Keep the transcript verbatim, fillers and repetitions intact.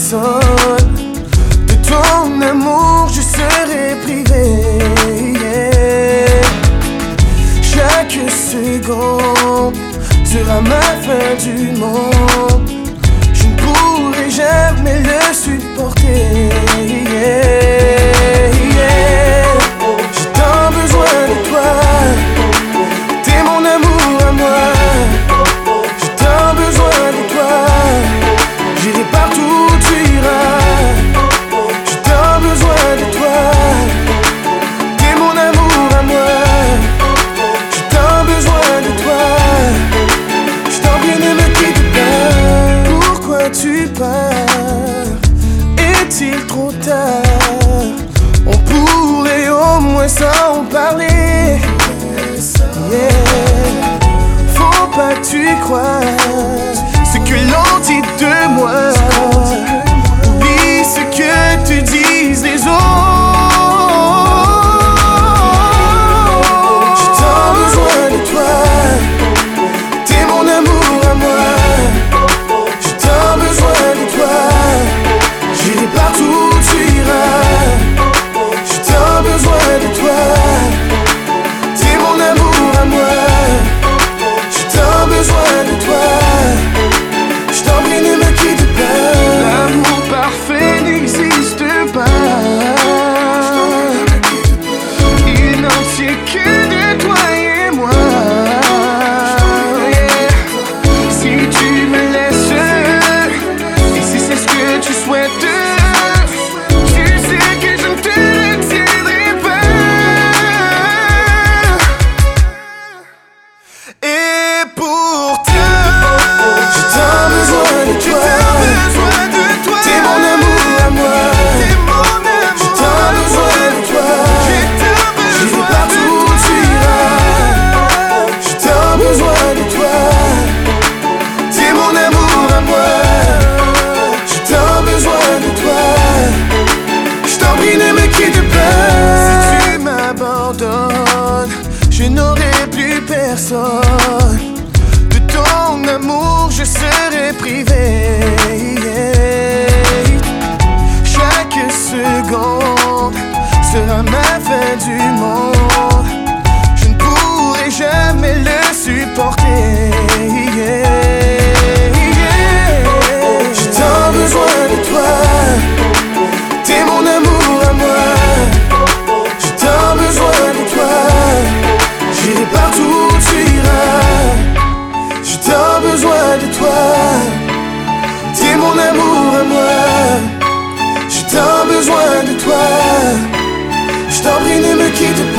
personne. De ton amour je serai privé, yeah. Chaque seconde sera ma fin du monde. Je ne pourrai jamais le supporter, yeah, yeah. J'ai tant besoin de toi, t'es mon amour à moi. J'ai tant besoin de toi, j'irai partout où tu iras. J'ai tant besoin de toi, t'es mon amour à moi. J'ai tant besoin de toi, je t'en prie ne me quitte pas. Pourquoi tu pars? Est-il trop tard? On pourrait au moins s'en parler, yeah. Faut pas que tu crois ce que l'on dit de moi. Oublie ce que te disent les autres. J'ai tant besoin de toi, t'es mon amour à moi. J'ai tant besoin de toi, j'irai partout où tu iras. J'ai tant besoin de toi, t'es mon amour à moi. J'ai tant besoin de toi, je t'en prie ne me quitte pas. L'amour parfait n'existe pas, il n'en tient que de toi et moi, yeah. Si tu me laisses, et si c'est ce que tu souhaites, tu sais que je ne te retiendrai pas. Et pourtant, j'ai tant besoin de toi, t'es mon amour à moi. J'ai tant besoin de toi, j'irai partout où tu iras. J'ai tant besoin de toi, t'es mon amour à moi. J'ai tant besoin de toi, je t'en prie ne me quitte pas. Si tu m'abandonnes, je n'aurai plus personne. De ton amour je serai privé, yeah. Chaque seconde sera ma fin du monde. Je ne pourrai jamais le supporter, yeah, yeah. J'ai tant besoin de toi, t'es mon amour à moi. J'ai tant besoin de toi, j'irai partout où tu iras. J'ai tant besoin de toi, t'es mon amour à moi. J'ai tant besoin de toi, je t'en prie ne me quitte